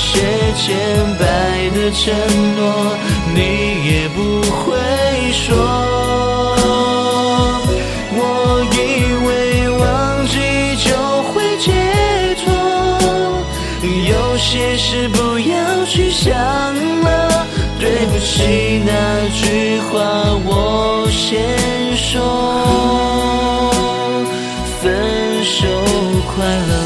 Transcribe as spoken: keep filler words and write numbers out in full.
些千百的承诺，你也不会说。我以为忘记就会解脱，有些事不要去想了，对不起那句话我先说，分手快乐。